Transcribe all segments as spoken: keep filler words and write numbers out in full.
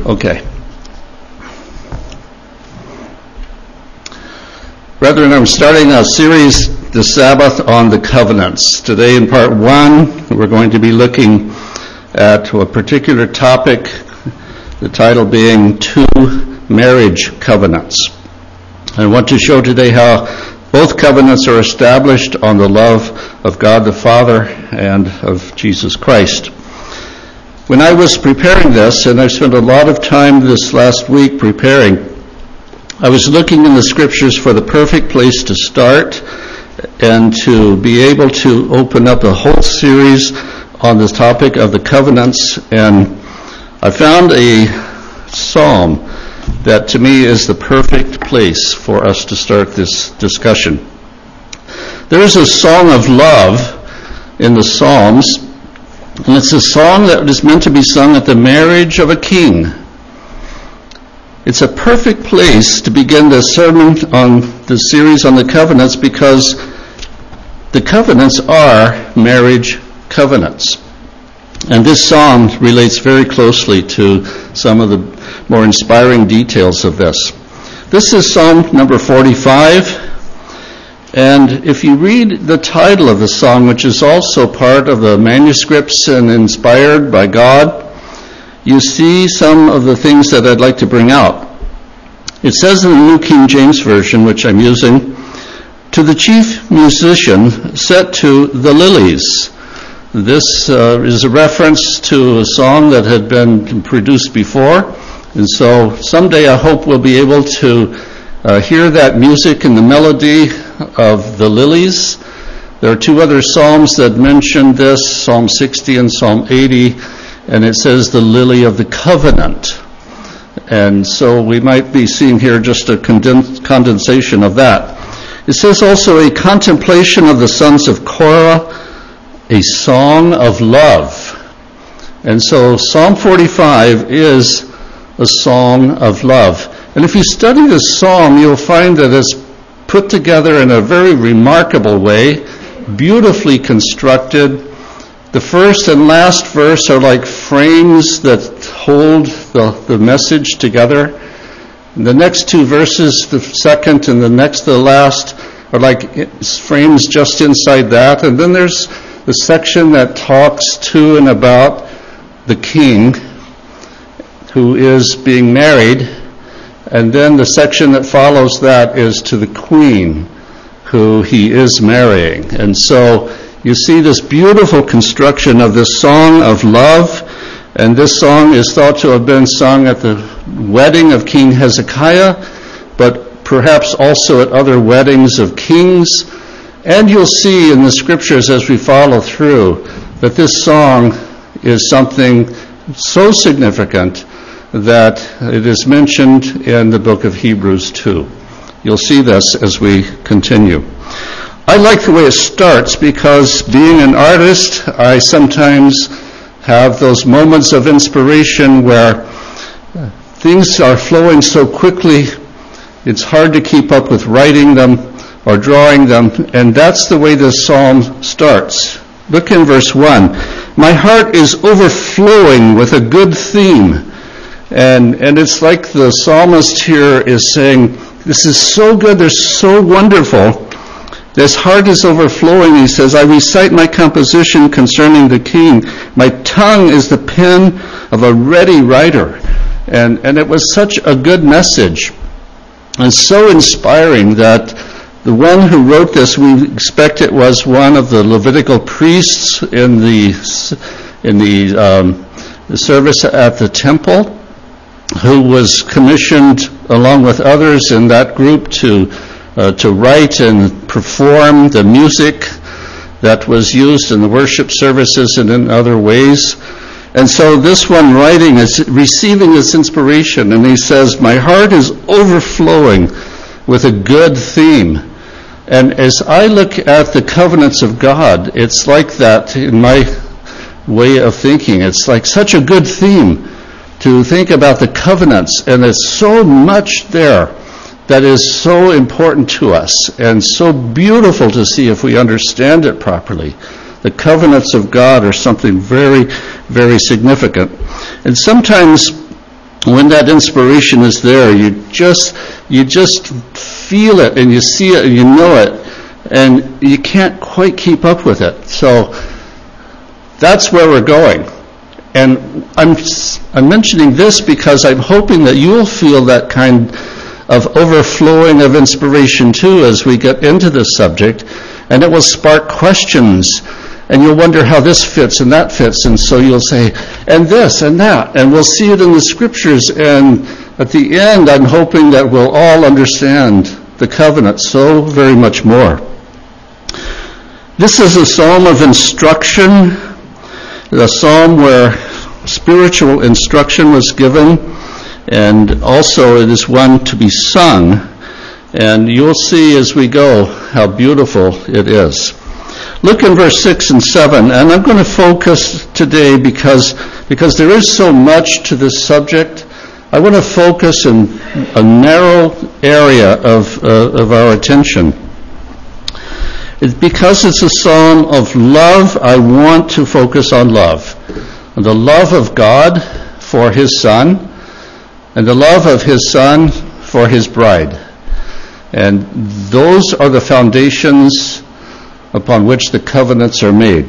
Okay. Brethren, I'm starting a series this Sabbath on the covenants. Today in part one, we're going to be looking at a particular topic, the title being Two Marriage Covenants. I want to show today how both covenants are established on the love of God the Father and of Jesus Christ. When I was preparing this, and I spent a lot of time this last week preparing, I was looking in the scriptures for the perfect place to start and to be able to open up a whole series on the topic of the covenants, and I found a psalm that to me is the perfect place for us to start this discussion. There is a song of love in the Psalms, and it's a song that is meant to be sung at the marriage of a king. It's a perfect place to begin the sermon on the series on the covenants because the covenants are marriage covenants. And this psalm relates very closely to some of the more inspiring details of this. This is Psalm number forty-five, and if you read the title of the song, which is also part of the manuscripts and inspired by God, you see some of the things that I'd like to bring out. It says in the New King James Version, which I'm using, "To the chief musician set to the lilies." This uh, is a reference to a song that had been produced before, and so someday I hope we'll be able to uh, hear that music and the melody of the lilies. There are two other psalms that mention this, Psalm sixty and Psalm eighty, and it says the lily of the covenant. And so we might be seeing here just a condens- condensation of that. It says also a contemplation of the sons of Korah, a song of love. And so Psalm forty-five is a song of love. And if you study this psalm, you'll find that it's put together in a very remarkable way, beautifully constructed. The first and last verse are like frames that hold the, the message together. And the next two verses, the second and the next to the last, are like frames just inside that. And then there's the section that talks to and about the king who is being married. And then the section that follows that is to the queen who he is marrying. And so you see this beautiful construction of this song of love, and this song is thought to have been sung at the wedding of King Hezekiah, but perhaps also at other weddings of kings. And you'll see in the scriptures as we follow through that this song is something so significant that it is mentioned in the book of Hebrews too. You'll see this as we continue. I like the way it starts because being an artist, I sometimes have those moments of inspiration where things are flowing so quickly, it's hard to keep up with writing them or drawing them, and that's the way this psalm starts. Look in verse one. My heart is overflowing with a good theme. And, and it's like the psalmist here is saying, this is so good, they're so wonderful. His heart is overflowing. He says, I recite my composition concerning the king. My tongue is the pen of a ready writer. And, and it was such a good message and so inspiring that the one who wrote this, we expect it was one of the Levitical priests in the, in the, um, the service at the temple, who was commissioned along with others in that group to Uh, to write and perform the music that was used in the worship services and in other ways. And so this one writing is receiving this inspiration, and he says, my heart is overflowing with a good theme. And as I look at the covenants of God, it's like that in my way of thinking. It's like such a good theme to think about the covenants, and there's so much there that is so important to us and so beautiful to see if we understand it properly. The covenants of God are something very, very significant. And sometimes when that inspiration is there, you just you just feel it and you see it and you know it, and you can't quite keep up with it. So that's where we're going. And I'm I'm mentioning this because I'm hoping that you'll feel that kind of overflowing of inspiration too as we get into this subject, and it will spark questions. And you'll wonder how this fits and that fits, and so you'll say, and this and that, and we'll see it in the scriptures, and at the end I'm hoping that we'll all understand the covenant so very much more. This is a psalm of instruction, a psalm where spiritual instruction was given, and also it is one to be sung, and you'll see as we go how beautiful it is. Look in verse six and seven, and I'm going to focus today because because there is so much to this subject. I want to focus in a narrow area of uh, of our attention. It, because it's a psalm of love, I want to focus on love. The love of God for His Son, and the love of His Son for His bride. And those are the foundations upon which the covenants are made.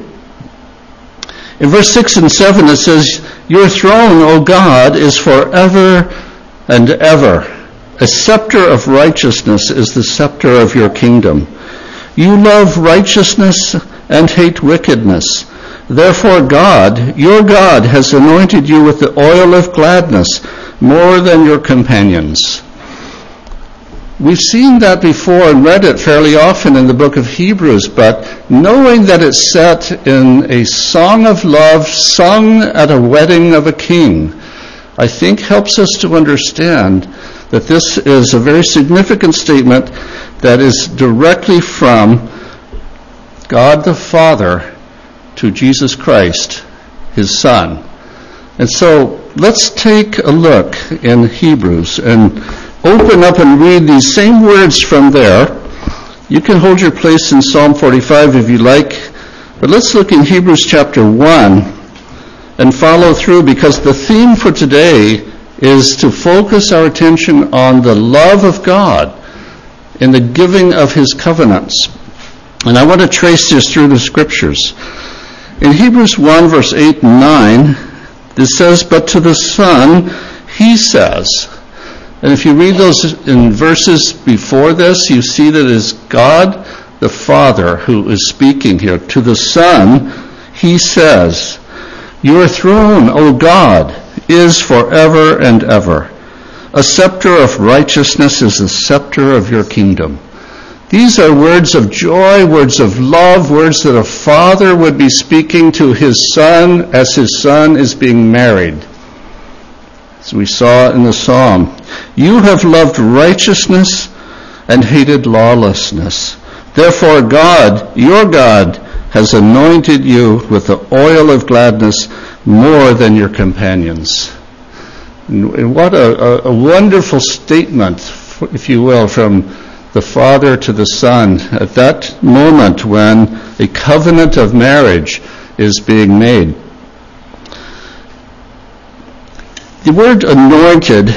In verse six and seven it says, "Your throne, O God, is forever and ever. A scepter of righteousness is the scepter of your kingdom. You love righteousness and hate wickedness. Therefore God, your God, has anointed you with the oil of gladness more than your companions." We've seen that before and read it fairly often in the book of Hebrews, but knowing that it's set in a song of love sung at a wedding of a king, I think helps us to understand that this is a very significant statement that is directly from God the Father to Jesus Christ, His Son. And so let's take a look in Hebrews and open up and read these same words from there. You can hold your place in Psalm forty-five if you like, but let's look in Hebrews chapter one and follow through, because the theme for today is to focus our attention on the love of God in the giving of His covenants. And I want to trace this through the scriptures. In Hebrews one, verse eight and nine, this says, "But to the Son He says," and if you read those in verses before this, you see that it is God the Father who is speaking here. To the Son, He says, "Your throne, O God, is forever and ever. A scepter of righteousness is the scepter of your kingdom." These are words of joy, words of love, words that a father would be speaking to his son as his son is being married. As we saw in the psalm, "You have loved righteousness and hated lawlessness. Therefore God, your God, has anointed you with the oil of gladness more than your companions." And what a, a, a wonderful statement, if you will, from the Father to the Son at that moment when a covenant of marriage is being made. The word anointed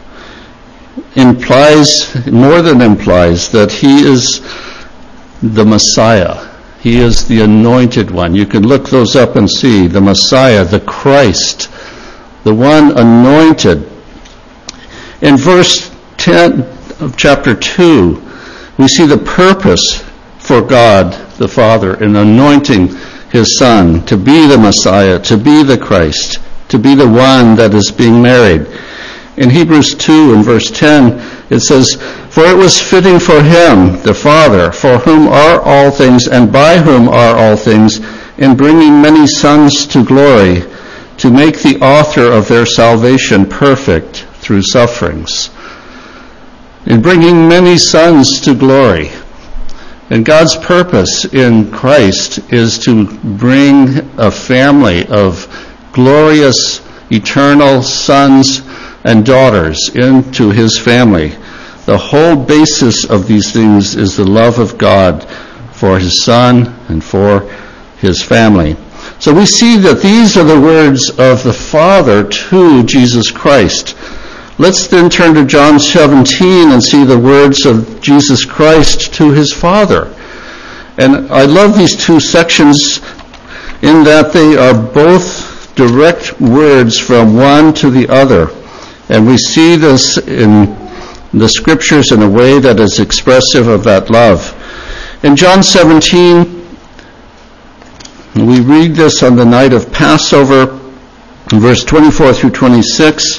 implies, more than implies, that He is the Messiah. He is the anointed one. You can look those up and see. The Messiah, the Christ, the one anointed. In verse ten of chapter two, we see the purpose for God the Father in anointing His Son to be the Messiah, to be the Christ, to be the one that is being married. In Hebrews two and verse ten, it says, "For it was fitting for Him, the Father, for whom are all things and by whom are all things, in bringing many sons to glory, to make the author of their salvation perfect through sufferings." In bringing many sons to glory. And God's purpose in Christ is to bring a family of glorious, eternal sons and daughters into His family. The whole basis of these things is the love of God for His Son and for His family. So we see that these are the words of the Father to Jesus Christ. Let's then turn to John seventeen and see the words of Jesus Christ to his Father. And I love these two sections in that they are both direct words from one to the other. And we see this in the Scriptures in a way that is expressive of that love. In John seventeen, we read this on the night of Passover, in verse twenty-four through twenty-six.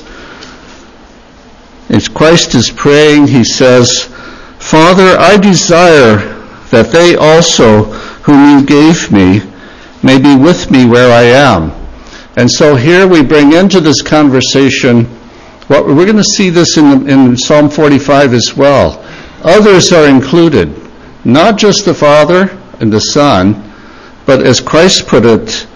As Christ is praying, he says, "Father, I desire that they also whom you gave me may be with me where I am." And so here we bring into this conversation, what we're going to see this in, in Psalm forty-five as well. Others are included, not just the Father and the Son, but as Christ put it,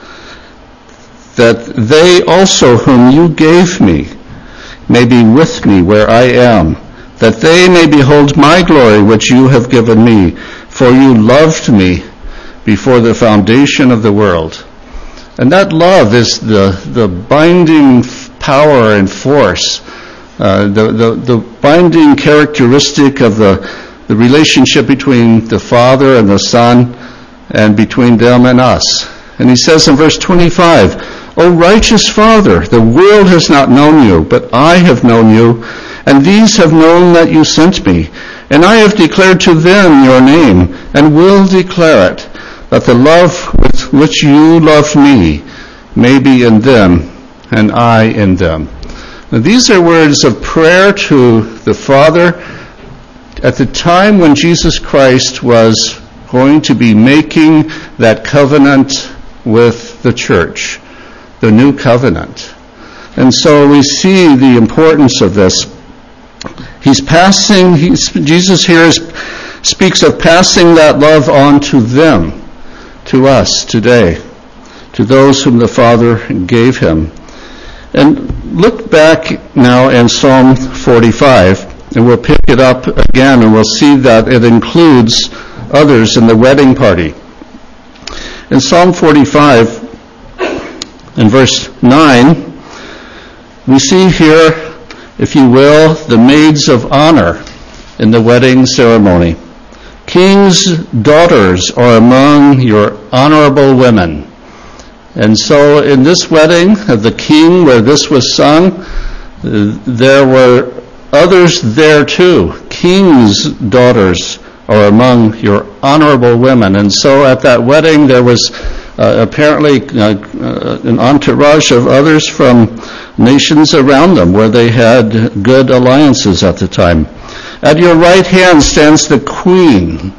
that they also whom you gave me may be with me where I am, that they may behold my glory which you have given me, for you loved me before the foundation of the world. And that love is the, the binding power and force, uh, the, the, the binding characteristic of the, the relationship between the Father and the Son, and between them and us. And he says in verse twenty-five, "O righteous Father, the world has not known you, but I have known you, and these have known that you sent me. And I have declared to them your name, and will declare it, that the love with which you loved me may be in them, and I in them." Now, these are words of prayer to the Father at the time when Jesus Christ was going to be making that covenant with the church, the new covenant. And so we see the importance of this. He's passing, he's, Jesus here is, speaks of passing that love on to them, to us today, to those whom the Father gave him. And look back now in Psalm forty-five, and we'll pick it up again, and we'll see that it includes others in the wedding party. In Psalm forty-five, in verse nine, we see here, if you will, the maids of honor in the wedding ceremony. "Kings' daughters are among your honorable women." And so in this wedding of the king where this was sung, there were others there too. Kings' daughters are among your honorable women. And so at that wedding there was uh, apparently uh, uh, an entourage of others from nations around them where they had good alliances at the time. "At your right hand stands the queen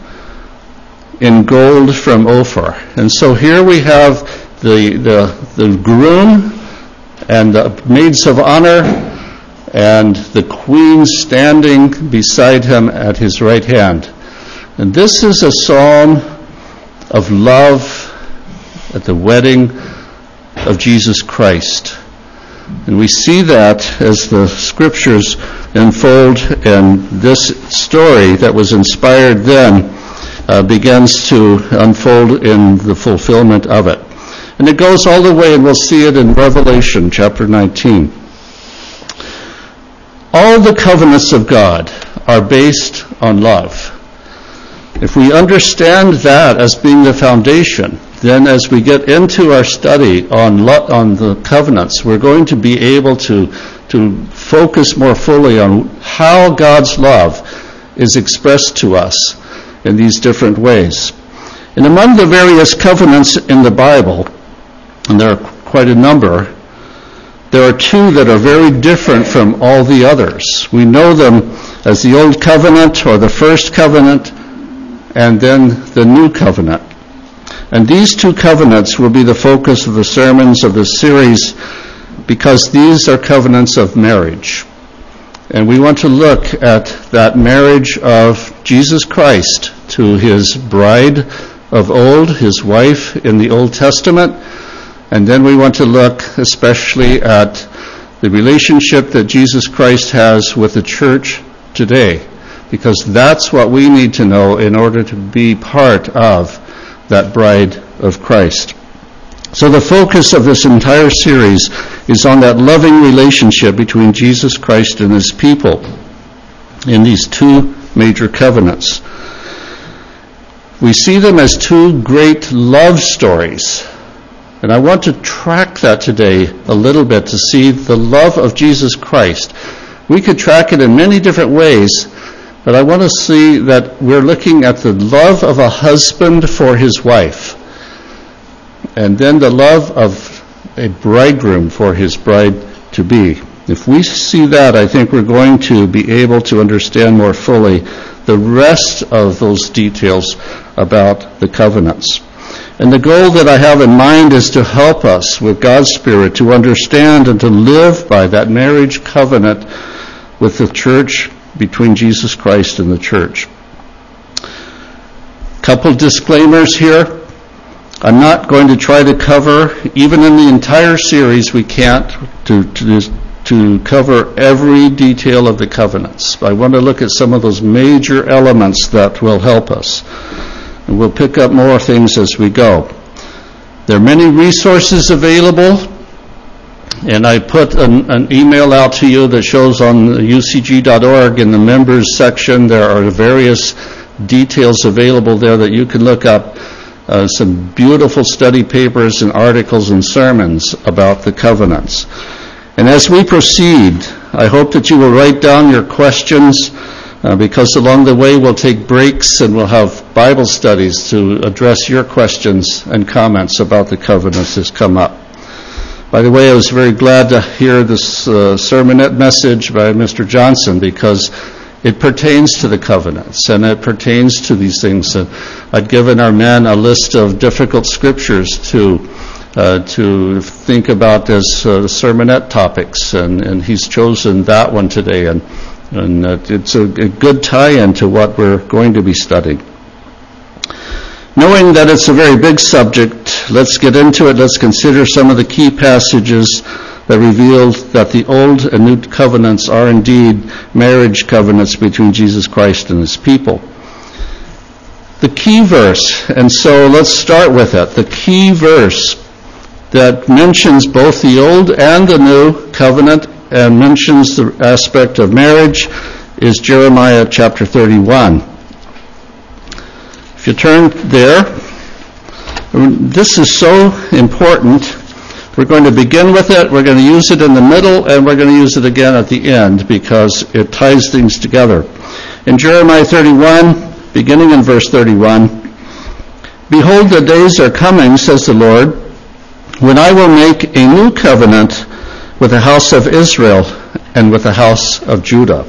in gold from Ophir." And so here we have the the, the groom and the maids of honor and the queen standing beside him at his right hand. And this is a psalm of love at the wedding of Jesus Christ. And we see that as the Scriptures unfold, and this story that was inspired then uh, begins to unfold in the fulfillment of it. And it goes all the way, and we'll see it in Revelation chapter nineteen. All the covenants of God are based on love. If we understand that as being the foundation, then as we get into our study on lo- on the covenants, we're going to be able to, to focus more fully on how God's love is expressed to us in these different ways. And among the various covenants in the Bible, and there are quite a number, there are two that are very different from all the others. We know them as the Old Covenant, or the First Covenant, and then the New Covenant. And these two covenants will be the focus of the sermons of this series, because these are covenants of marriage. And we want to look at that marriage of Jesus Christ to his bride of old, his wife in the Old Testament. And then we want to look especially at the relationship that Jesus Christ has with the church today, because that's what we need to know in order to be part of that bride of Christ. So the focus of this entire series is on that loving relationship between Jesus Christ and his people in these two major covenants. We see them as two great love stories. And I want to track that today a little bit to see the love of Jesus Christ. We could track it in many different ways, but I want to see that we're looking at the love of a husband for his wife, and then the love of a bridegroom for his bride-to-be. If we see that, I think we're going to be able to understand more fully the rest of those details about the covenants. And the goal that I have in mind is to help us with God's Spirit to understand and to live by that marriage covenant with the church, between Jesus Christ and the church. Couple disclaimers here. I'm not going to try to cover, even in the entire series, we can't, to, to, to cover every detail of the covenants. I want to look at some of those major elements that will help us. And we'll pick up more things as we go. There are many resources available, and I put an, an email out to you that shows on U C G dot org in the members section. There are various details available there that you can look up. Uh, some beautiful study papers and articles and sermons about the covenants. And as we proceed, I hope that you will write down your questions, uh, because along the way we'll take breaks and we'll have Bible studies to address your questions and comments about the covenants as come up. By the way, I was very glad to hear this uh, sermonette message by Mister Johnson, because it pertains to the covenants, and it pertains to these things. Uh, I'd given our men a list of difficult scriptures to uh, to think about as uh, sermonette topics, and, and he's chosen that one today, and, and uh, it's a, a good tie-in to what we're going to be studying. Knowing that it's a very big subject, let's get into it. Let's consider some of the key passages that reveal that the Old and New Covenants are indeed marriage covenants between Jesus Christ and his people. The key verse, and so let's start with it, the key verse that mentions both the Old and the New Covenant and mentions the aspect of marriage is Jeremiah chapter thirty-one. If you turn there, this is so important. We're going to begin with it, we're going to use it in the middle, and we're going to use it again at the end because it ties things together. In Jeremiah thirty-one, beginning in verse thirty-one, "Behold, the days are coming, says the Lord, when I will make a new covenant with the house of Israel and with the house of Judah.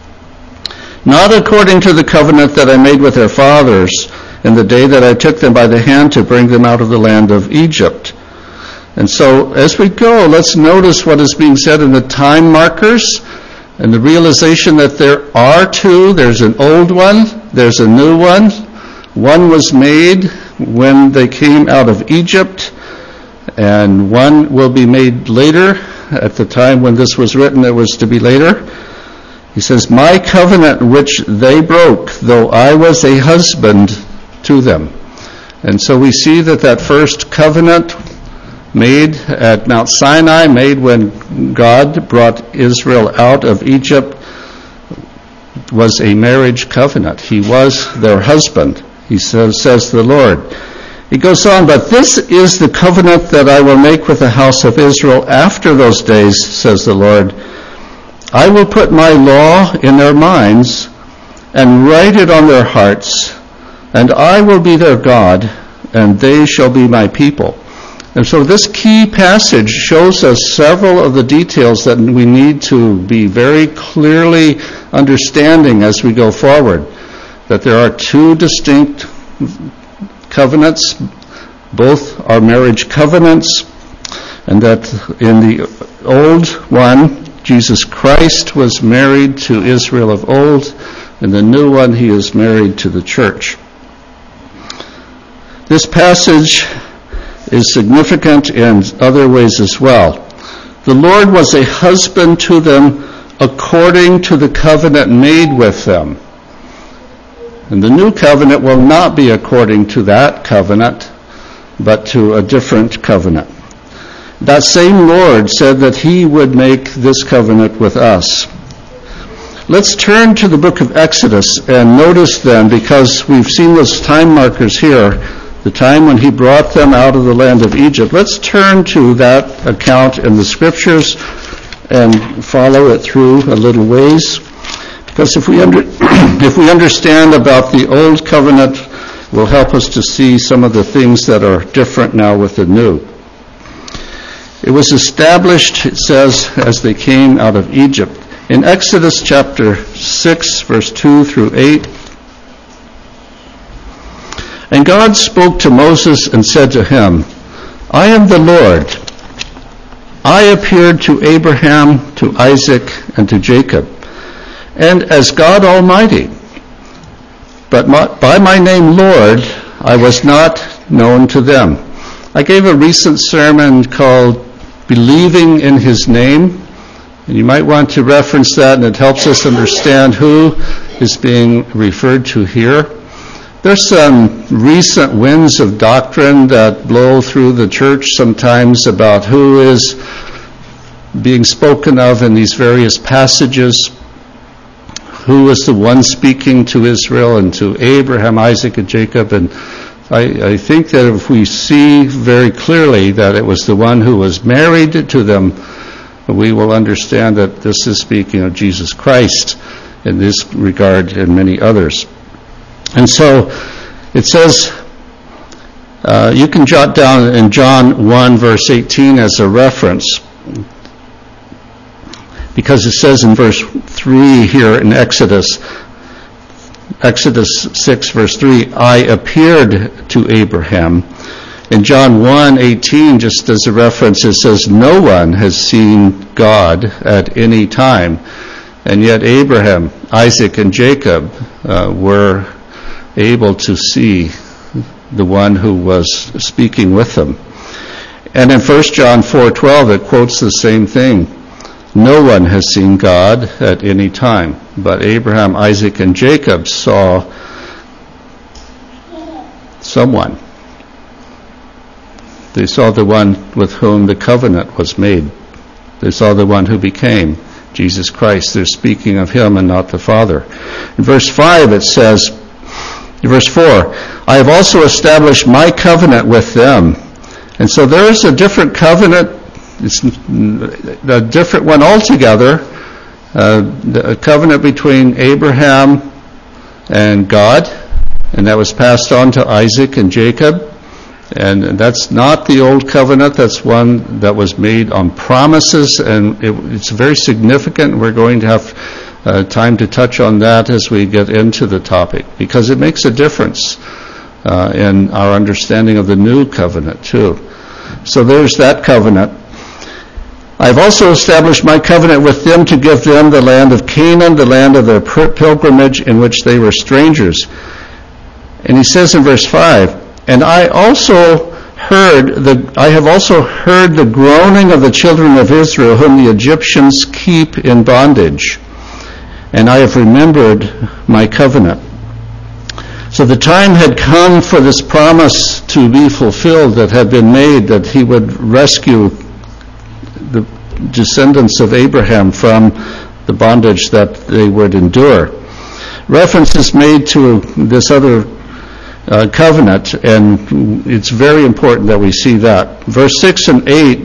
Not according to the covenant that I made with their fathers in the day that I took them by the hand to bring them out of the land of Egypt." And so as we go, let's notice what is being said in the time markers and the realization that there are two. There's an old one, there's a new one. One was made when they came out of Egypt, and one will be made later. At the time when this was written, it was to be later. He says, "My covenant which they broke, though I was a husband to them." And so we see that that first covenant made at Mount Sinai, made when God brought Israel out of Egypt, was a marriage covenant. He was their husband, he says, says the Lord. He goes on, "But this is the covenant that I will make with the house of Israel after those days, says the Lord. I will put my law in their minds and write it on their hearts, and I will be their God, and they shall be my people." And so this key passage shows us several of the details that we need to be very clearly understanding as we go forward. That there are two distinct covenants, both are marriage covenants, and that in the old one, Jesus Christ was married to Israel of old, in the new one, he is married to the church. This passage is significant in other ways as well. The Lord was a husband to them according to the covenant made with them. And the new covenant will not be according to that covenant. but to a different covenant. That same Lord said that he would make this covenant with us. Let's turn to the book of Exodus and notice then, because we've seen those time markers here, the time when he brought them out of the land of Egypt. Let's turn to that account in the scriptures and follow it through a little ways. Because if we under, if we understand about the old covenant, it will help us to see some of the things that are different now with the new. It was established, it says, as they came out of Egypt. In Exodus chapter six, verse two through eight, and God spoke to Moses and said to him, I am the Lord. I appeared to Abraham, to Isaac, and to Jacob, and as God Almighty. But my, by my name, Lord, I was not known to them. I gave a recent sermon called Believing in His Name. And you might want to reference that, and it helps us understand who is being referred to here. There's some recent winds of doctrine that blow through the church sometimes about who is being spoken of in these various passages. Who is the one speaking to Israel and to Abraham, Isaac, and Jacob? And I, I think that if we see very clearly that it was the one who was married to them, we will understand that this is speaking of Jesus Christ in this regard and many others. And so it says, uh, you can jot down in John one, verse eighteen as a reference, because it says in verse three here in Exodus, Exodus six, verse three, I appeared to Abraham. In John one eighteen, just as a reference, it says, no one has seen God at any time. And yet Abraham, Isaac, and Jacob uh, were able to see the one who was speaking with them. And in First John four twelve, it quotes the same thing. No one has seen God at any time, but Abraham, Isaac, and Jacob saw someone. They saw the one with whom the covenant was made. They saw the one who became Jesus Christ. They're speaking of him and not the Father. In verse five it says, in verse four, I have also established my covenant with them. And so there is a different covenant. It's a different one altogether. Uh, a covenant between Abraham and God, and that was passed on to Isaac and Jacob. And that's not the old covenant. That's one that was made on promises, and it, it's very significant. We're going to have uh, time to touch on that as we get into the topic, because it makes a difference uh, in our understanding of the new covenant too. So there's that covenant. I've also established my covenant with them to give them the land of Canaan, the land of their pilgrimage in which they were strangers. And he says in verse five, and I also heard the I have also heard the groaning of the children of Israel, whom the Egyptians keep in bondage, and I have remembered my covenant. So the time had come for this promise to be fulfilled that had been made, that he would rescue the descendants of Abraham from the bondage that they would endure. Reference is made to this other Uh, covenant, and it's very important that we see that. Verse six and eight,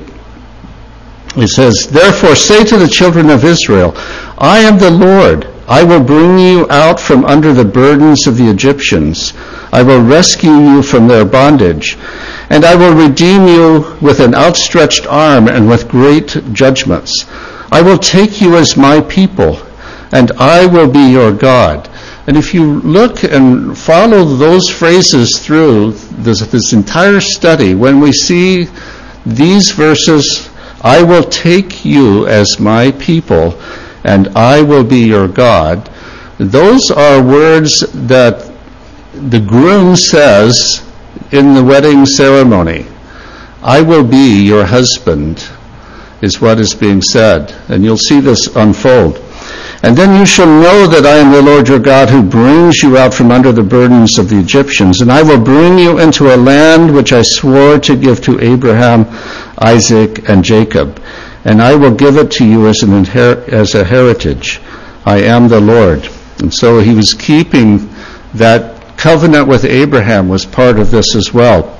it says, therefore say to the children of Israel, I am the Lord. I will bring you out from under the burdens of the Egyptians. I will rescue you from their bondage, and I will redeem you with an outstretched arm and with great judgments. I will take you as my people, and I will be your God. And if you look and follow those phrases through this, this entire study, when we see these verses, I will take you as my people, and I will be your God, those are words that the groom says in the wedding ceremony. I will be your husband, is what is being said. And you'll see this unfold. And then you shall know that I am the Lord your God, who brings you out from under the burdens of the Egyptians. And I will bring you into a land which I swore to give to Abraham, Isaac, and Jacob. And I will give it to you as an inher- as a heritage. I am the Lord. And so he was keeping that covenant with Abraham, was part of this as well.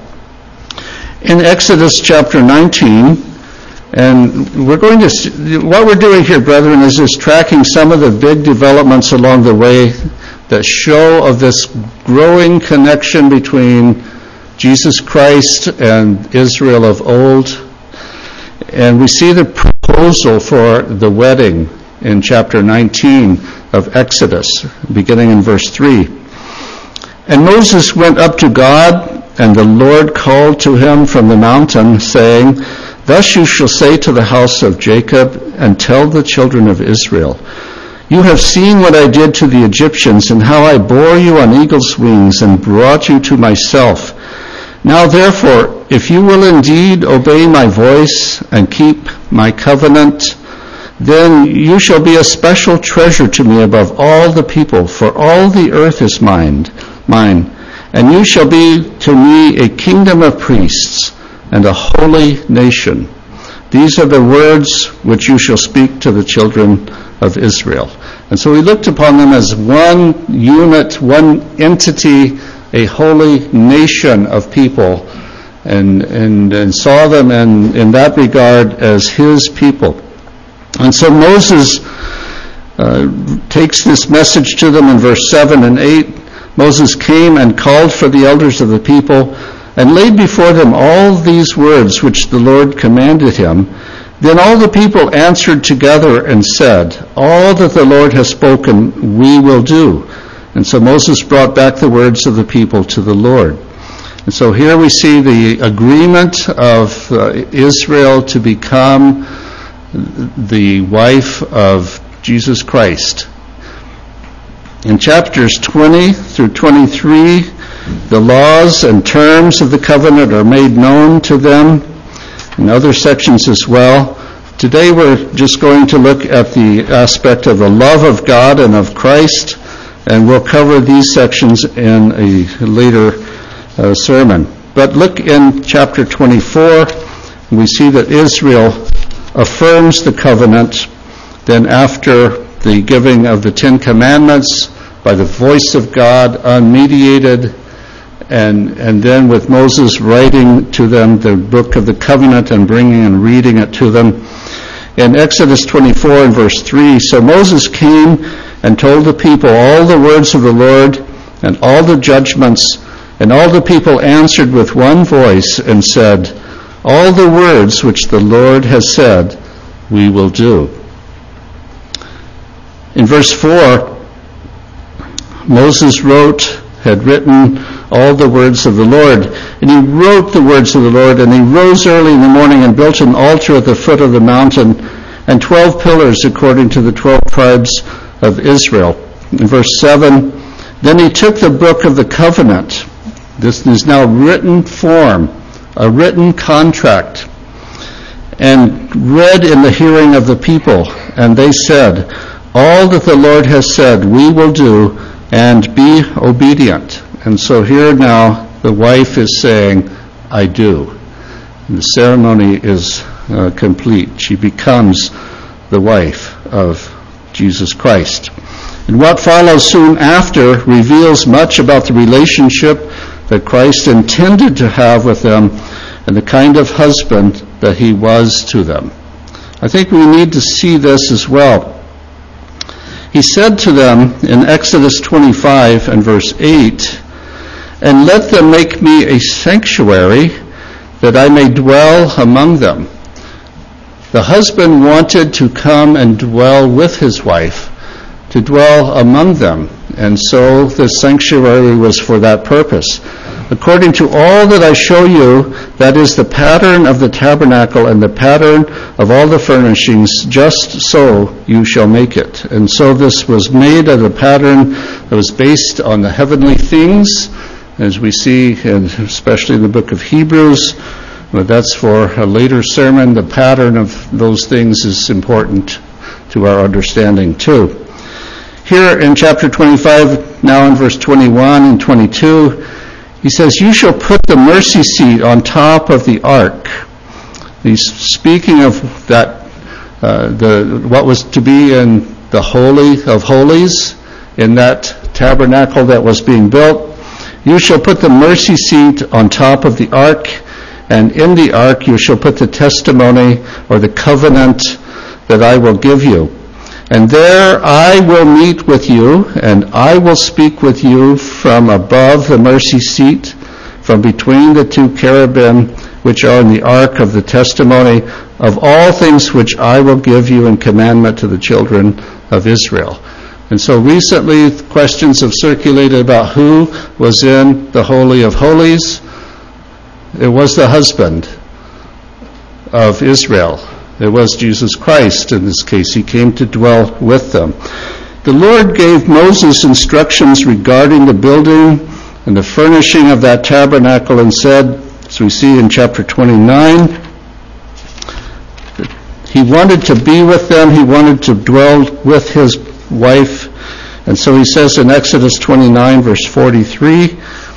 In Exodus chapter nineteen, and we're going to, see, what we're doing here, brethren, is just tracking some of the big developments along the way that show of this growing connection between Jesus Christ and Israel of old. And we see the proposal for the wedding in chapter nineteen of Exodus, beginning in verse three. And Moses went up to God, and the Lord called to him from the mountain, saying, Thus you shall say to the house of Jacob, and tell the children of Israel, You have seen what I did to the Egyptians, and how I bore you on eagle's wings, and brought you to myself. Now therefore, if you will indeed obey my voice, and keep my covenant, then you shall be a special treasure to me above all the people, for all the earth is mine, mine, and you shall be to me a kingdom of priests, and a holy nation. These are the words which you shall speak to the children of Israel. And so we looked upon them as one unit, one entity, a holy nation of people, and and, and saw them in, in that regard as his people. And so Moses uh, takes this message to them in verse seven and eight. Moses came and called for the elders of the people, and laid before them all these words which the Lord commanded him. Then all the people answered together and said, All that the Lord has spoken we will do. And so Moses brought back the words of the people to the Lord. And so here we see the agreement of uh, Israel to become the wife of Jesus Christ. In chapters twenty through twenty-three, the laws and terms of the covenant are made known to them, in other sections as well. Today we're just going to look at the aspect of the love of God and of Christ, and we'll cover these sections in a later uh, sermon. But look in chapter twenty-four, we see that Israel affirms the covenant. Then after the giving of the Ten Commandments by the voice of God, unmediated, and and then with Moses writing to them the book of the covenant and bringing and reading it to them. In Exodus twenty-four and verse three, So Moses came and told the people all the words of the Lord and all the judgments, and all the people answered with one voice and said, All the words which the Lord has said, we will do. In verse four, Moses wrote, had written all the words of the Lord. And he wrote the words of the Lord, and he rose early in the morning and built an altar at the foot of the mountain, and twelve pillars according to the twelve tribes of Israel. In verse seven, Then he took the book of the covenant. This is now written form, a written contract, and read in the hearing of the people. And they said, All that the Lord has said we will do, and be obedient. And so here now the wife is saying, I do. And the ceremony is uh, complete. She becomes the wife of Jesus Christ. And what follows soon after reveals much about the relationship that Christ intended to have with them and the kind of husband that he was to them. I think we need to see this as well. He said to them in Exodus twenty-five and verse eight, And let them make me a sanctuary, that I may dwell among them. The husband wanted to come and dwell with his wife, to dwell among them, and so the sanctuary was for that purpose. According to all that I show you, that is the pattern of the tabernacle and the pattern of all the furnishings, just so you shall make it. And so this was made of a pattern that was based on the heavenly things, as we see, in, especially in the book of Hebrews. But that's for a later sermon. The pattern of those things is important to our understanding too. Here in chapter twenty-five, now in verse twenty-one and twenty-two, he says, "You shall put the mercy seat on top of the ark." He's speaking of that, uh, the what was to be in the Holy of Holies, in that tabernacle that was being built. "You shall put the mercy seat on top of the ark, and in the ark you shall put the testimony or the covenant that I will give you. And there I will meet with you, and I will speak with you from above the mercy seat, from between the two cherubim which are in the ark of the testimony of all things which I will give you in commandment to the children of Israel." And so recently questions have circulated about who was in the Holy of Holies. It was the husband of Israel. It was Jesus Christ in this case. He came to dwell with them. The Lord gave Moses instructions regarding the building and the furnishing of that tabernacle and said, as we see in chapter twenty-nine, he wanted to be with them. He wanted to dwell with his wife. And so he says in Exodus twenty-nine, verse forty-three,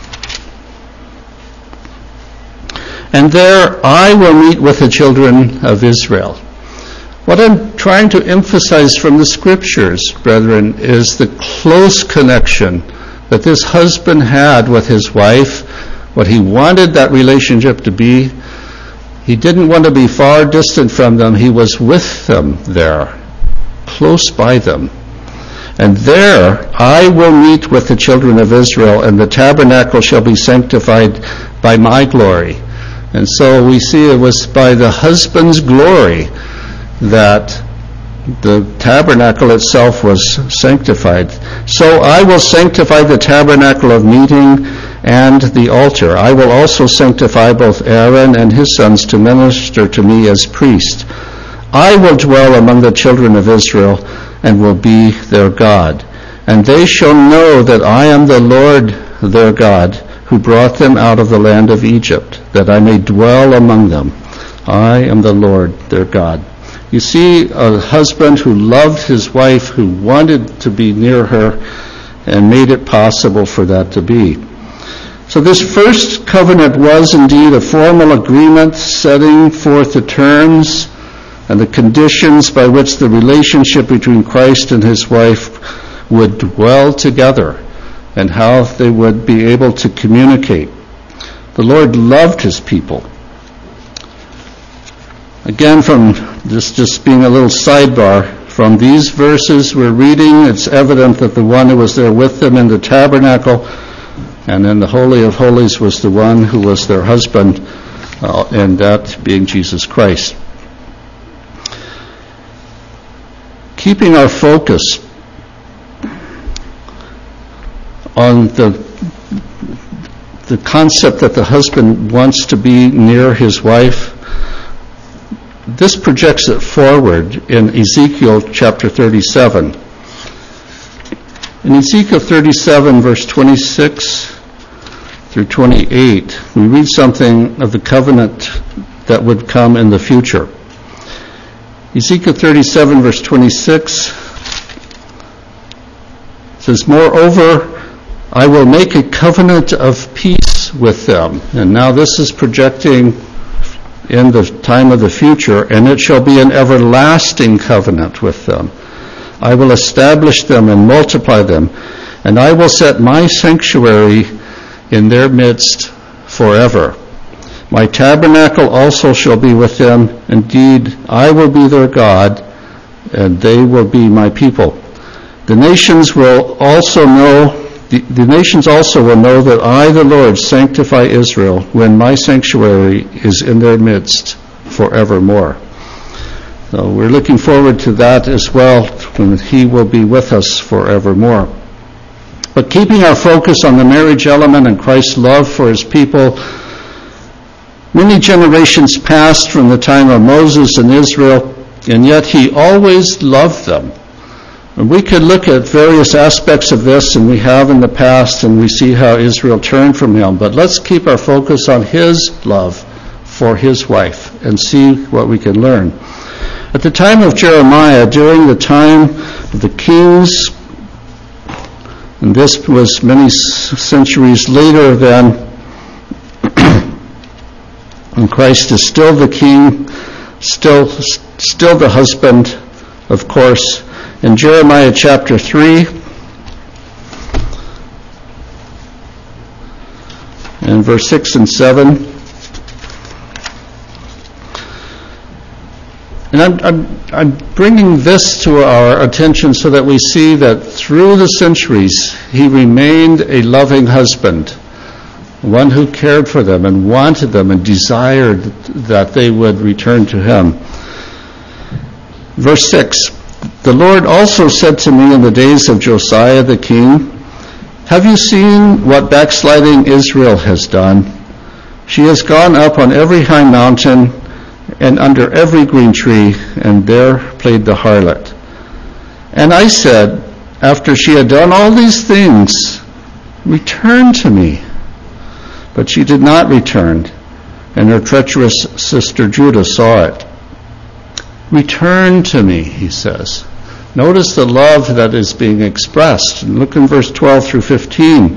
"And there I will meet with the children of Israel." What I'm trying to emphasize from the scriptures, brethren, is the close connection that this husband had with his wife, what he wanted that relationship to be. He didn't want to be far distant from them. He was with them there, close by them. "And there I will meet with the children of Israel, and the tabernacle shall be sanctified by my glory." And so we see it was by the husband's glory that the tabernacle itself was sanctified. "So I will sanctify the tabernacle of meeting and the altar. I will also sanctify both Aaron and his sons to minister to me as priest. I will dwell among the children of Israel and will be their God. And they shall know that I am the Lord their God, who brought them out of the land of Egypt, that I may dwell among them. I am the Lord their God." You see a husband who loved his wife, who wanted to be near her, and made it possible for that to be. So this first covenant was indeed a formal agreement setting forth the terms and the conditions by which the relationship between Christ and his wife would dwell together and how they would be able to communicate. The Lord loved his people. Again, from this just being a little sidebar, from these verses we're reading, it's evident that the one who was there with them in the tabernacle and in the Holy of Holies was the one who was their husband, uh, and that being Jesus Christ. Keeping our focus on the the concept that the husband wants to be near his wife, this projects it forward in Ezekiel chapter thirty-seven. In Ezekiel thirty-seven, verse twenty-six through twenty-eight, we read something of the covenant that would come in the future. Ezekiel thirty-seven, verse twenty-six says, "Moreover, I will make a covenant of peace with them." And now this is projecting in the time of the future, "and it shall be an everlasting covenant with them. I will establish them and multiply them, and I will set my sanctuary in their midst forever. My tabernacle also shall be with them. Indeed, I will be their God, and they will be my people. The nations will also know The, the nations also will know that I, the Lord, sanctify Israel when my sanctuary is in their midst forevermore." So we're looking forward to that as well, when he will be with us forevermore. But keeping our focus on the marriage element and Christ's love for his people, many generations passed from the time of Moses and Israel, and yet he always loved them. And we could look at various aspects of this, and we have in the past, and we see how Israel turned from him. But let's keep our focus on his love for his wife and see what we can learn. At the time of Jeremiah, during the time of the kings, and this was many centuries later than, and Christ is still the king, still, still the husband, of course. In Jeremiah chapter three, and verse six and seven, and I'm, I'm, I'm bringing this to our attention so that we see that through the centuries, he remained a loving husband, one who cared for them and wanted them and desired that they would return to him. Verse six, the Lord also said to me in the days of Josiah the king, have you seen what backsliding Israel has done? She has gone up on every high mountain and under every green tree, and there played the harlot. And I said, after she had done all these things, return to me. But she did not return, and her treacherous sister Judah saw it. Return to me, he says. Notice the love that is being expressed. Look in verse twelve through fifteen.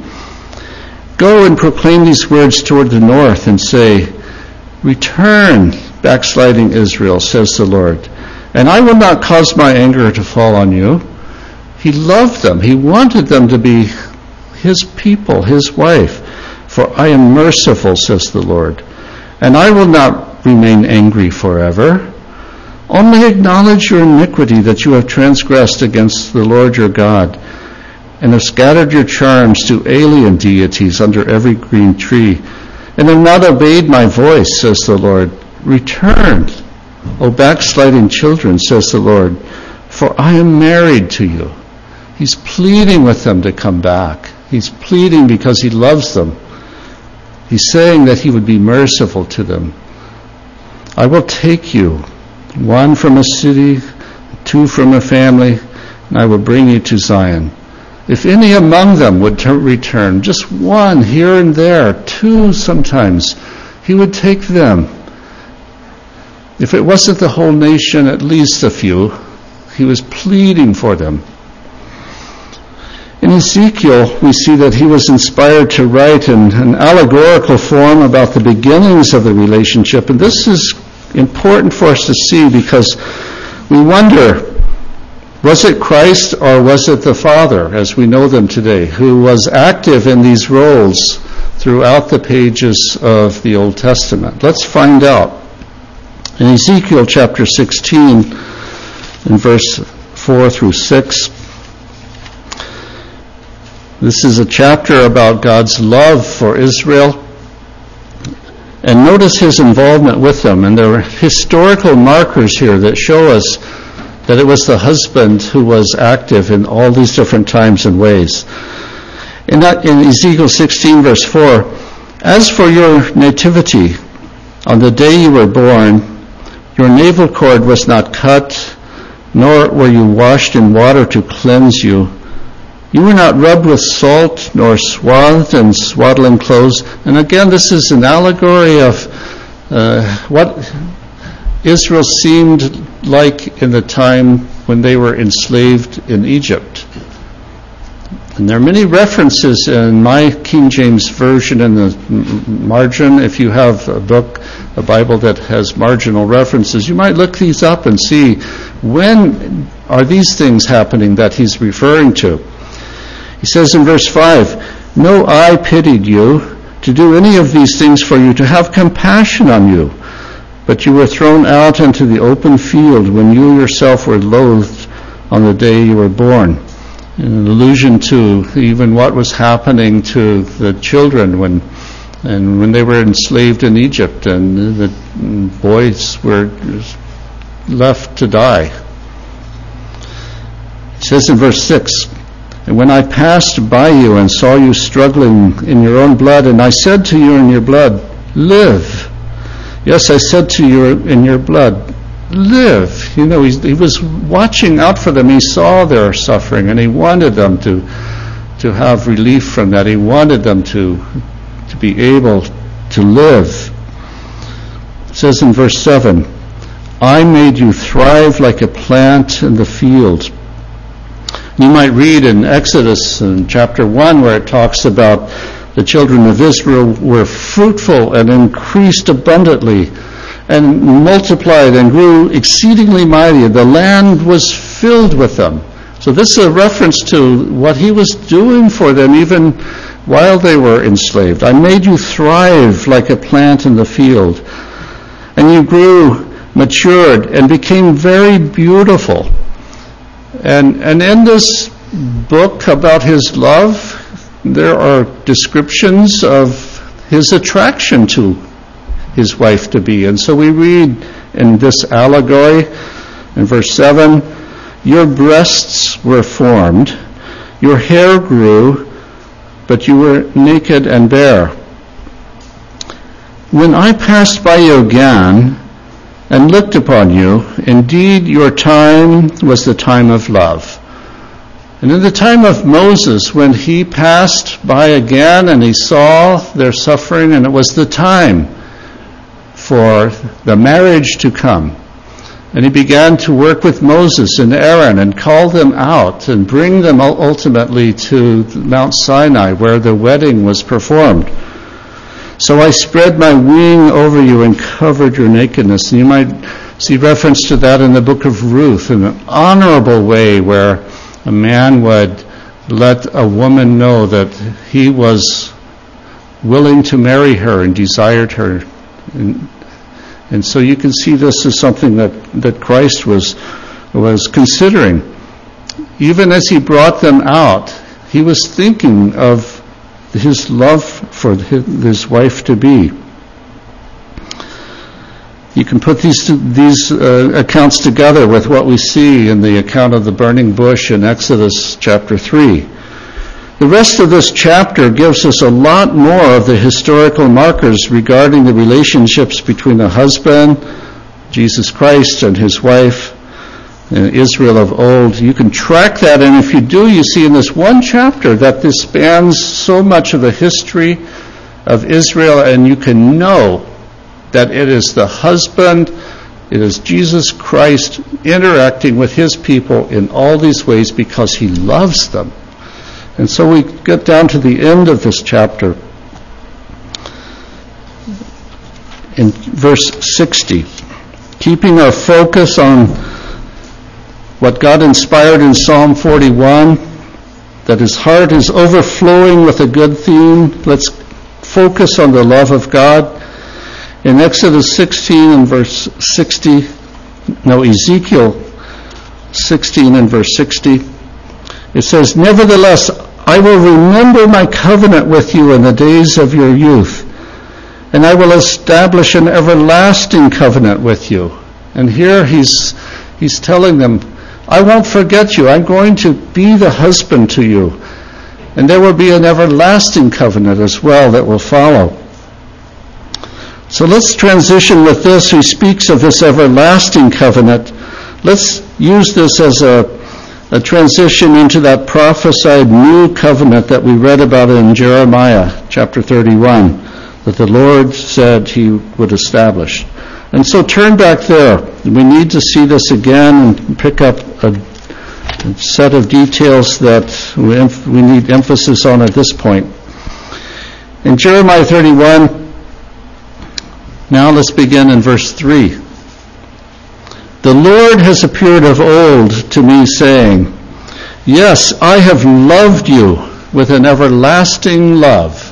Go and proclaim these words toward the north and say, return, backsliding Israel, says the Lord, and I will not cause my anger to fall on you. He loved them. He wanted them to be his people, his wife. For I am merciful, says the Lord, and I will not remain angry forever. Only acknowledge your iniquity, that you have transgressed against the Lord your God, and have scattered your charms to alien deities under every green tree, and have not obeyed my voice, says the Lord. Return, O backsliding children, says the Lord, for I am married to you. He's pleading with them to come back. He's pleading because he loves them. He's saying that he would be merciful to them. I will take you, one from a city, two from a family, and I will bring you to Zion. If any among them would t- return, just one here and there, two sometimes, he would take them. If it wasn't the whole nation, at least a few. He was pleading for them. In Ezekiel, we see that he was inspired to write in an allegorical form about the beginnings of the relationship. And this is important for us to see because we wonder, was it Christ or was it the Father, as we know them today, who was active in these roles throughout the pages of the Old Testament? Let's find out. In Ezekiel chapter sixteen, in verse four through six, this is a chapter about God's love for Israel. And notice his involvement with them. And there are historical markers here that show us that it was the husband who was active in all these different times and ways. In, that, in Ezekiel sixteen, verse four, as for your nativity, on the day you were born, your navel cord was not cut, nor were you washed in water to cleanse you. You were not rubbed with salt, nor swathed in swaddling clothes. And again, this is an allegory of uh, what Israel seemed like in the time when they were enslaved in Egypt. And there are many references in my King James Version in the margin. If you have a book, a Bible that has marginal references, you might look these up and see when are these things happening that he's referring to. He says in verse five, no eye pitied you to do any of these things for you, to have compassion on you. But you were thrown out into the open field when you yourself were loathed on the day you were born. An allusion to even what was happening to the children when and when they were enslaved in Egypt, and the boys were left to die. It says in verse six, and when I passed by you and saw you struggling in your own blood, and I said to you in your blood, live. Yes, I said to you in your blood, live. You know, he, he was watching out for them. He saw their suffering, and he wanted them to to have relief from that. He wanted them to to be able to live. It says in verse seven, I made you thrive like a plant in the field. You might read in Exodus in chapter one where it talks about the children of Israel were fruitful and increased abundantly and multiplied and grew exceedingly mighty. The land was filled with them. So this is a reference to what he was doing for them even while they were enslaved. I made you thrive like a plant in the field. And you grew, matured, and became very beautiful. And, and in this book about his love, there are descriptions of his attraction to his wife-to-be. And so we read in this allegory, in verse seven, your breasts were formed, your hair grew, but you were naked and bare. When I passed by you again and looked upon you, indeed your time was the time of love. And in the time of Moses, when he passed by again and he saw their suffering, and it was the time for the marriage to come, and he began to work with Moses and Aaron and call them out and bring them ultimately to Mount Sinai where the wedding was performed. So I spread my wing over you and covered your nakedness. And you might see reference to that in the book of Ruth in an honorable way where a man would let a woman know that he was willing to marry her and desired her. And, and so you can see this as something that, that Christ was was considering. Even as he brought them out, he was thinking of his love for his wife-to-be. You can put these these uh, accounts together with what we see in the account of the burning bush in Exodus chapter three. The rest of this chapter gives us a lot more of the historical markers regarding the relationships between the husband, Jesus Christ, and his wife, in Israel of old. You can track that, and if you do, you see in this one chapter that this spans so much of the history of Israel, and you can know that it is the husband, it is Jesus Christ interacting with his people in all these ways because he loves them. And so we get down to the end of this chapter in verse sixty, keeping our focus on what God inspired in Psalm forty-one, that his heart is overflowing with a good theme. Let's focus on the love of God. In Exodus sixteen and verse sixty, no, Ezekiel sixteen and verse sixty, it says, nevertheless, I will remember my covenant with you in the days of your youth, and I will establish an everlasting covenant with you. And here he's he's telling them, I won't forget you. I'm going to be the husband to you. And there will be an everlasting covenant as well that will follow. So let's transition with this. He speaks of this everlasting covenant. Let's use this as a, a transition into that prophesied new covenant that we read about in Jeremiah chapter thirty-one, that the Lord said he would establish. And so turn back there. We need to see this again and pick up a, a set of details that we, em- we need emphasis on at this point. In Jeremiah thirty-one, now let's begin in verse three. The Lord has appeared of old to me, saying, yes, I have loved you with an everlasting love.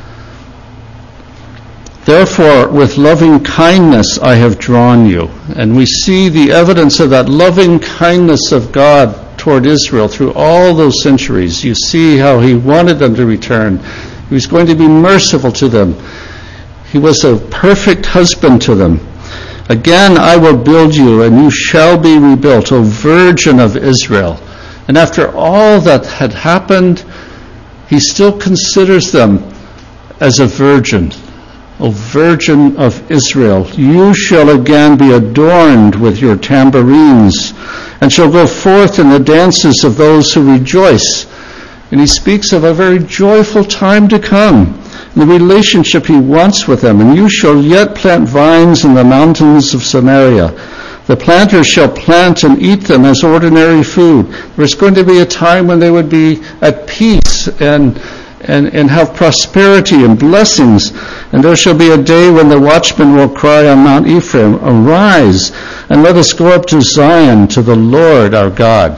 Therefore, with loving kindness I have drawn you. And we see the evidence of that loving kindness of God toward Israel through all those centuries. You see how he wanted them to return. He was going to be merciful to them. He was a perfect husband to them. Again, I will build you, and you shall be rebuilt, O Virgin of Israel. And after all that had happened, he still considers them as a virgin. O Virgin of Israel, you shall again be adorned with your tambourines, and shall go forth in the dances of those who rejoice. And he speaks of a very joyful time to come, the relationship he wants with them. And you shall yet plant vines in the mountains of Samaria, The planters shall plant and eat them as ordinary food. There's going to be a time when they would be at peace and and, and have prosperity and blessings. And there shall be a day when the watchman will cry on Mount Ephraim, Arise, and let us go up to Zion, to the Lord our God.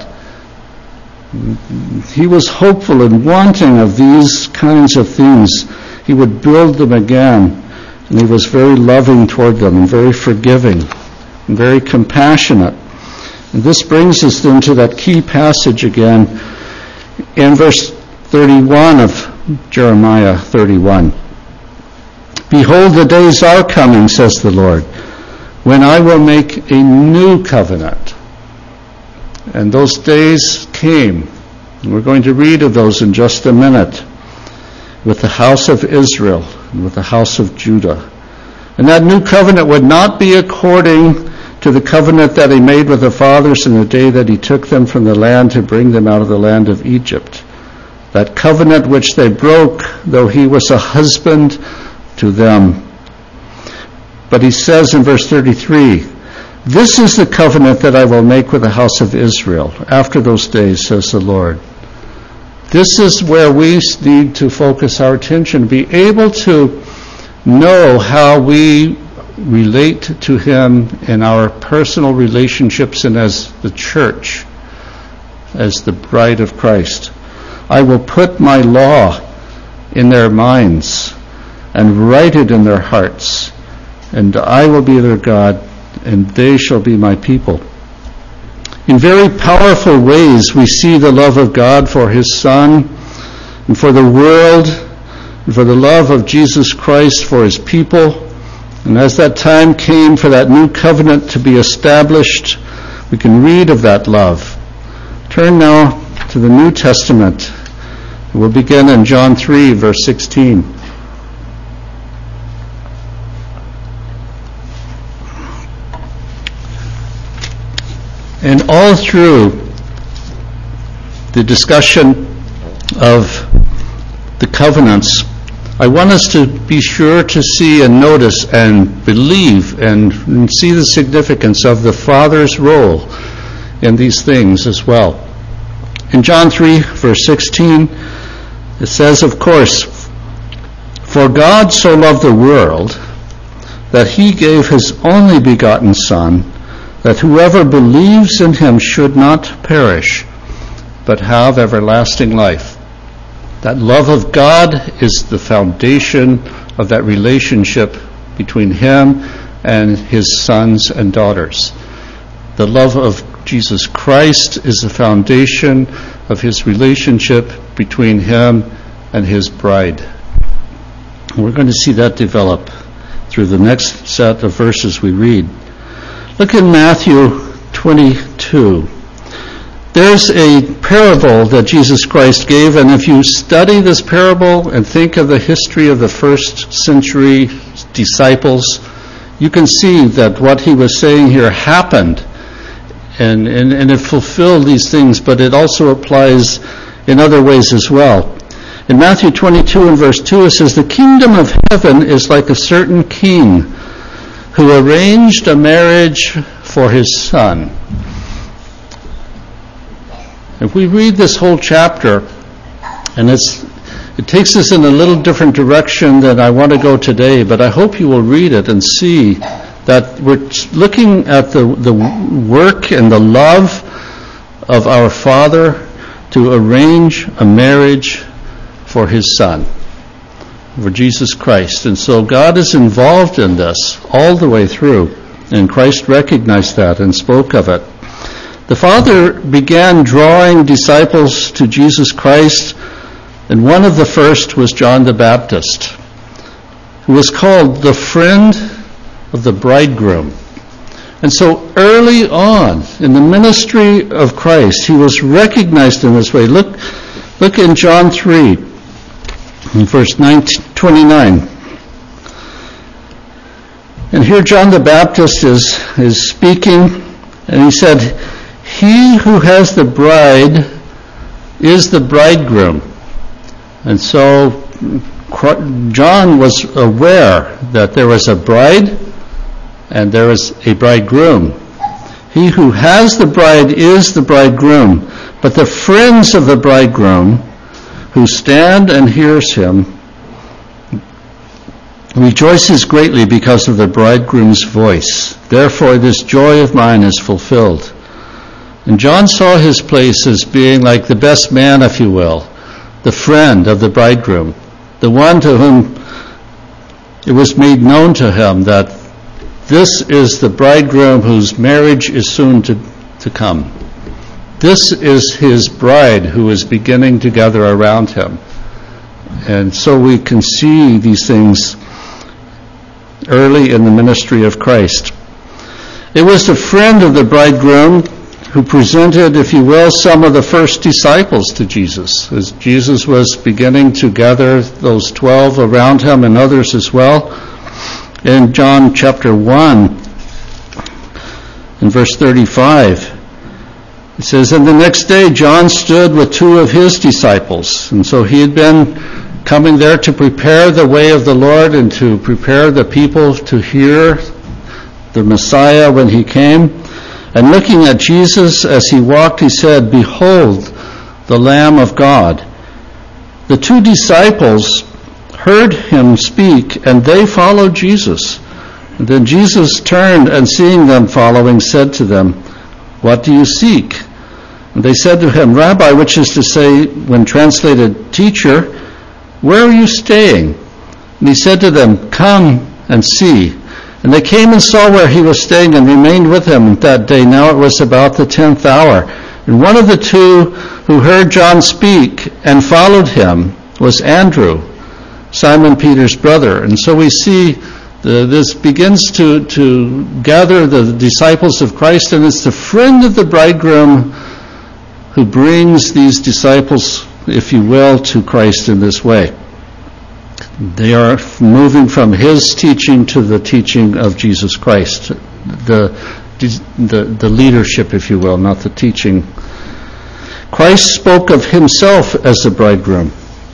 He was hopeful and wanting of these kinds of things. He would build them again. And he was very loving toward them and very forgiving and very compassionate. And this brings us then to that key passage again in verse thirty-one of Jeremiah thirty-one. Behold, the days are coming, says the Lord, when I will make a new covenant. And those days came. And we're going to read of those in just a minute. With the house of Israel and with the house of Judah. And that new covenant would not be according to the covenant that he made with the fathers in the day that he took them from the land to bring them out of the land of Egypt. That covenant which they broke, though he was a husband to them. But he says in verse thirty-three, This is the covenant that I will make with the house of Israel after those days, says the Lord. This is where we need to focus our attention, be able to know how we relate to him in our personal relationships and as the church, as the bride of Christ. I will put my law in their minds and write it in their hearts, and I will be their God, and they shall be my people. In very powerful ways, we see the love of God for his Son and for the world, and for the love of Jesus Christ for his people. And as that time came for that new covenant to be established, we can read of that love. Turn now to the New Testament. We'll begin in John three, verse sixteen. And all through the discussion of the covenants, I want us to be sure to see and notice and believe and see the significance of the Father's role in these things as well. In John three, verse sixteen, it says, of course, For God so loved the world that he gave his only begotten Son, that whoever believes in him should not perish, but have everlasting life. That love of God is the foundation of that relationship between him and his sons and daughters. The love of Jesus Christ is the foundation of his relationship between him and his bride. We're going to see that develop through the next set of verses we read. Look in Matthew twenty-two. There's a parable that Jesus Christ gave, and if you study this parable and think of the history of the first century disciples, you can see that what he was saying here happened, and, and, and it fulfilled these things, but it also applies in other ways as well. In Matthew twenty-two and verse two, it says, The kingdom of heaven is like a certain king who arranged a marriage for his son. If we read this whole chapter, and it's it takes us in a little different direction than I want to go today, but I hope you will read it and see that we're looking at the, the work and the love of our Father to arrange a marriage for his Son, for Jesus Christ. And so God is involved in this all the way through, and Christ recognized that and spoke of it. The Father began drawing disciples to Jesus Christ, and one of the first was John the Baptist, who was called the friend of the bridegroom. And so early on in the ministry of Christ, he was recognized in this way. Look, look in John three, in verse twenty-nine. And here John the Baptist is, is speaking, and he said, He who has the bride is the bridegroom. And so John was aware that there was a bride and there was a bridegroom. He who has the bride is the bridegroom, but the friends of the bridegroom who stand and hears him rejoices greatly because of the bridegroom's voice. Therefore this joy of mine is fulfilled. And John saw his place as being like the best man, if you will, the friend of the bridegroom, the one to whom it was made known to him that this is the bridegroom whose marriage is soon to, to come. This is his bride who is beginning to gather around him. And so we can see these things early in the ministry of Christ. It was the friend of the bridegroom who presented, if you will, some of the first disciples to Jesus, as Jesus was beginning to gather those twelve around him and others as well. In John chapter one, in verse thirty-five, it says, "And the next day John stood with two of his disciples." And so he had been coming there to prepare the way of the Lord and to prepare the people to hear the Messiah when he came. And looking at Jesus as he walked, he said, "Behold, the Lamb of God." The two disciples heard him speak, and they followed Jesus. And then Jesus turned, and seeing them following, said to them, "What do you seek?" And they said to him, "Rabbi," which is to say, when translated, "Teacher, where are you staying?" And he said to them, "Come and see." And they came and saw where he was staying and remained with him that day. Now it was about the tenth hour. And one of the two who heard John speak and followed him was Andrew, Simon Peter's brother. And so we see the, this begins to, to gather the disciples of Christ, and it's the friend of the bridegroom who brings these disciples, if you will, to Christ in this way. They are moving from his teaching to the teaching of Jesus Christ, the, the, the leadership, if you will, not the teaching. Christ spoke of himself as the bridegroom.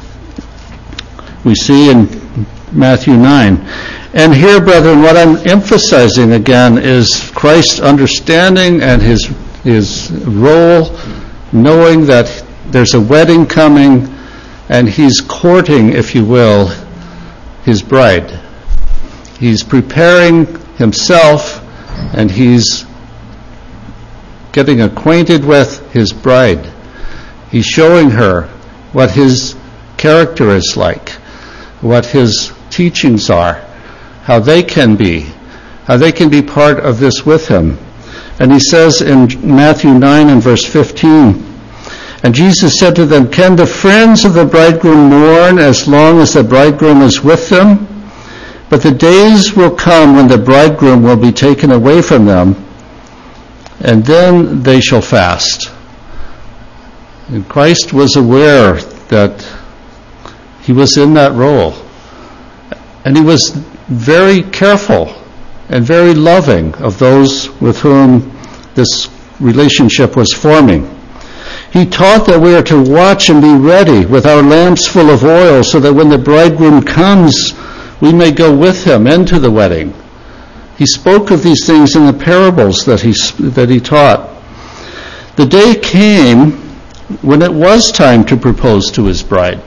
We see in Matthew nine. And here, brethren, what I'm emphasizing again is Christ's understanding and his, his role, knowing that there's a wedding coming, and he's courting, if you will, his bride. He's preparing himself, and he's getting acquainted with his bride. He's showing her what his character is like, what his teachings are, how they can be, how they can be part of this with him. And he says in Matthew nine and verse fifteen, "And Jesus said to them, Can the friends of the bridegroom mourn as long as the bridegroom is with them? But the days will come when the bridegroom will be taken away from them, and then they shall fast." And Christ was aware that he was in that role. And he was very careful and very loving of those with whom this relationship was forming. He taught that we are to watch and be ready with our lamps full of oil, so that when the bridegroom comes, we may go with him into the wedding. He spoke of these things in the parables that he that he taught. The day came when it was time to propose to his bride.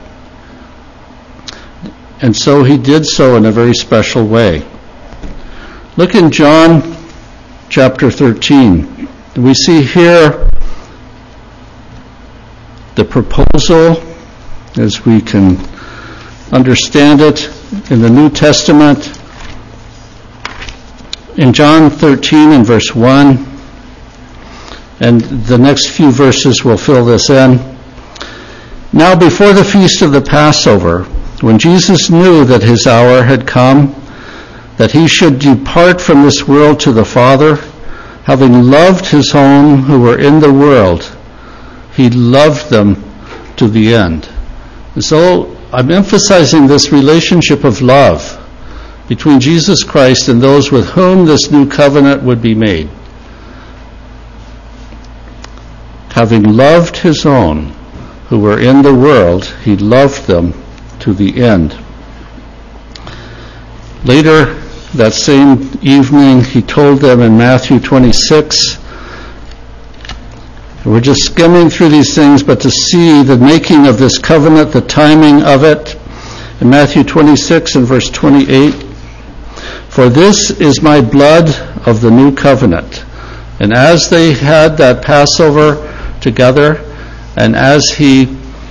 And so he did so in a very special way. Look in John chapter thirteen. We see here the proposal, as we can understand it in the New Testament. In John thirteen and verse one, and the next few verses will fill this in. "Now before the feast of the Passover, when Jesus knew that his hour had come, that he should depart from this world to the Father, having loved his own who were in the world, he loved them to the end." And so I'm emphasizing this relationship of love between Jesus Christ and those with whom this new covenant would be made. Having loved his own who were in the world, he loved them to the end. Later that same evening, he told them in Matthew twenty-six, We're just skimming through these things, but to see the making of this covenant, the timing of it, in Matthew twenty-six and verse twenty-eight, "For this is my blood of the new covenant." And as they had that Passover together, and as he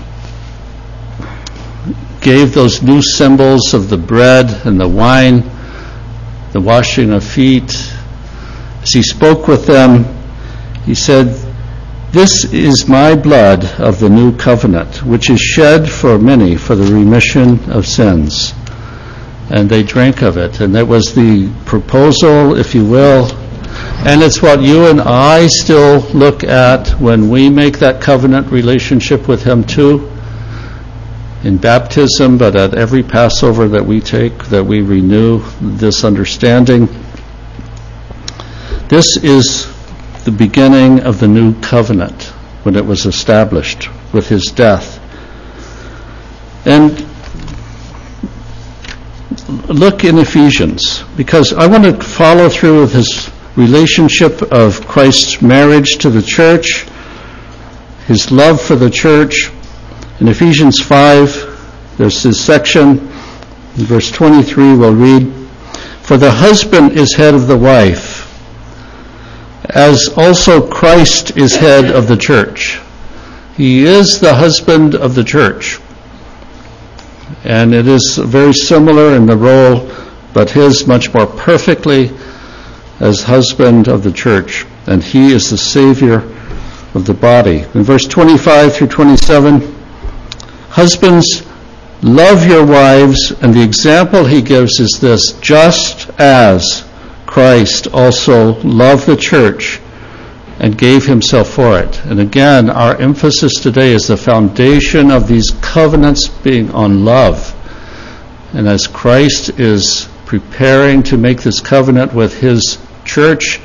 gave those new symbols of the bread and the wine, the washing of feet, as he spoke with them, he said, "This is my blood of the new covenant, which is shed for many for the remission of sins." And they drank of it. And that was the proposal, if you will. And it's what you and I still look at when we make that covenant relationship with him too. In baptism, but at every Passover that we take, that we renew this understanding. This is the beginning of the new covenant when it was established with his death. And look in Ephesians, because I want to follow through with his relationship of Christ's marriage to the church, his love for the church. In Ephesians five, there's this section, in verse twenty-three we'll read, "For the husband is head of the wife, as also Christ is head of the church." He is the husband of the church. And it is very similar in the role, but his much more perfectly as husband of the church. And he is the Savior of the body. In verse twenty-five through twenty-seven, "Husbands, love your wives," and the example he gives is this: "Just as Christ also loved the church and gave himself for it." And again, our emphasis today is the foundation of these covenants being on love. And as Christ is preparing to make this covenant with his church,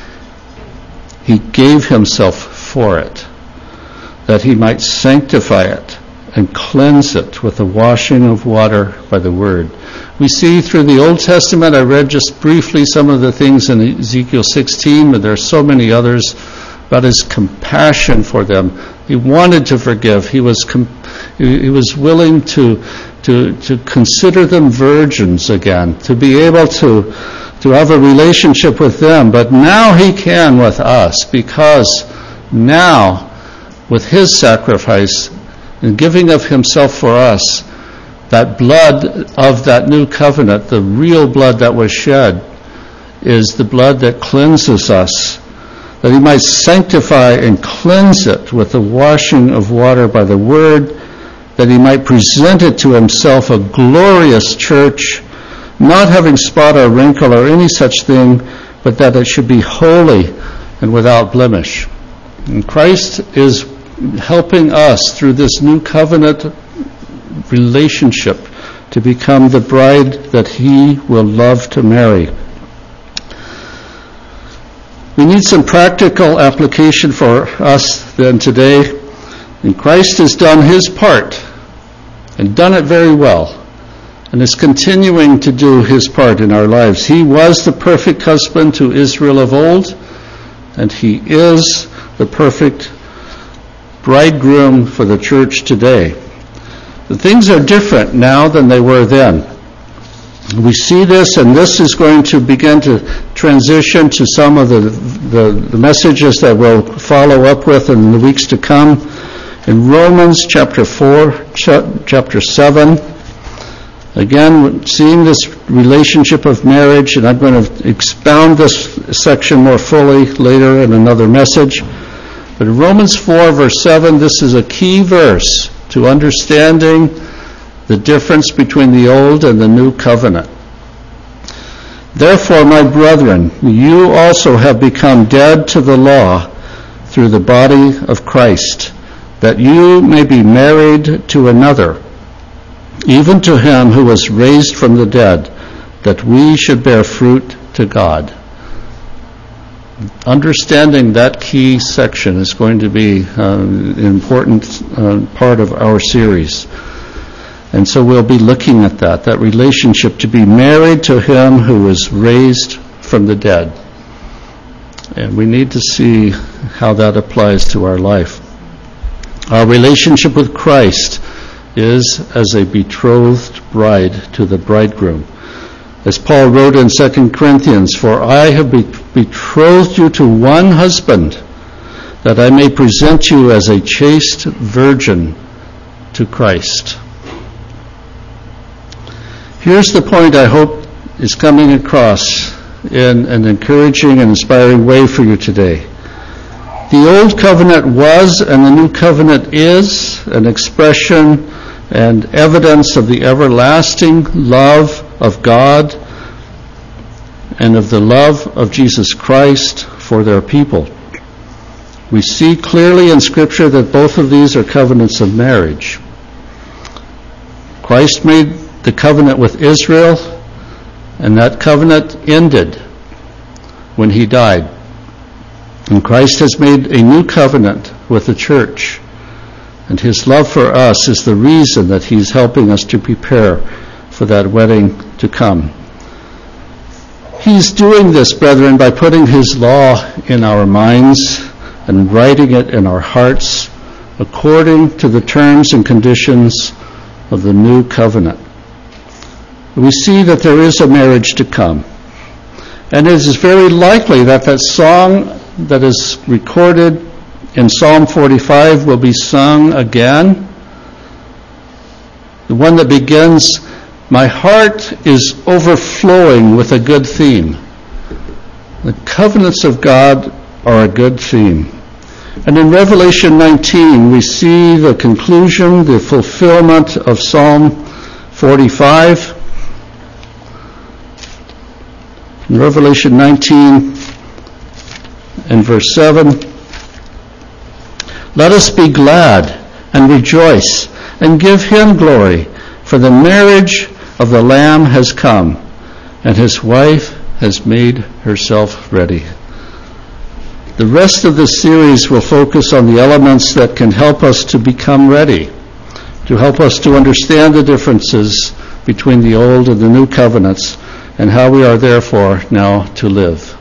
he gave himself for it, that he might sanctify it and cleanse it with the washing of water by the word. We see through the Old Testament, I read just briefly some of the things in Ezekiel sixteen, but there are so many others, about his compassion for them. He wanted to forgive. He was com- he was willing to to to consider them virgins again, to be able to to have a relationship with them. But now he can with us, because now with his sacrifice and giving of himself for us, that blood of that new covenant, the real blood that was shed, is the blood that cleanses us, that he might sanctify and cleanse it with the washing of water by the word, that he might present it to himself a glorious church, not having spot or wrinkle or any such thing, but that it should be holy and without blemish. And Christ is helping us through this new covenant relationship to become the bride that he will love to marry. We need some practical application for us then today. And Christ has done his part and done it very well, and is continuing to do his part in our lives. He was the perfect husband to Israel of old, and he is the perfect bridegroom for the church today. The things are different now than they were then. We see this, and this is going to begin to transition to some of the, the, the messages that we'll follow up with in the weeks to come. In Romans chapter four, ch- chapter seven, again, seeing this relationship of marriage, and I'm going to expound this section more fully later in another message. But in Romans four, verse seven, this is a key verse to understanding the difference between the old and the new covenant. "Therefore, my brethren, you also have become dead to the law through the body of Christ, that you may be married to another, even to him who was raised from the dead, that we should bear fruit to God." Understanding that key section is going to be uh, an important uh, part of our series. And so we'll be looking at that, that relationship to be married to him who was raised from the dead. And we need to see how that applies to our life. Our relationship with Christ is as a betrothed bride to the bridegroom. As Paul wrote in Second Corinthians, "For I have be- betrothed you to one husband, that I may present you as a chaste virgin to Christ." Here's the point I hope is coming across in an encouraging and inspiring way for you today. The Old Covenant was, and the New Covenant is, an expression and evidence of the everlasting love of God and of the love of Jesus Christ for their people. We see clearly in Scripture that both of these are covenants of marriage. Christ made the covenant with Israel, and that covenant ended when he died. And Christ has made a new covenant with the church. And his love for us is the reason that he's helping us to prepare for that wedding to come. He's doing this, brethren, by putting his law in our minds and writing it in our hearts according to the terms and conditions of the new covenant. We see that there is a marriage to come. And it is very likely that that song that is recorded in Psalm forty-five will be sung again. The one that begins, "My heart is overflowing with a good theme." The covenants of God are a good theme. And in Revelation nineteen, we see the conclusion, the fulfillment of Psalm forty-five. In Revelation nineteen and verse seven, "Let us be glad and rejoice and give him glory, for the marriage of the Lamb has come, and his wife has made herself ready." The rest of this series will focus on the elements that can help us to become ready, to help us to understand the differences between the old and the new covenants, and how we are therefore now to live.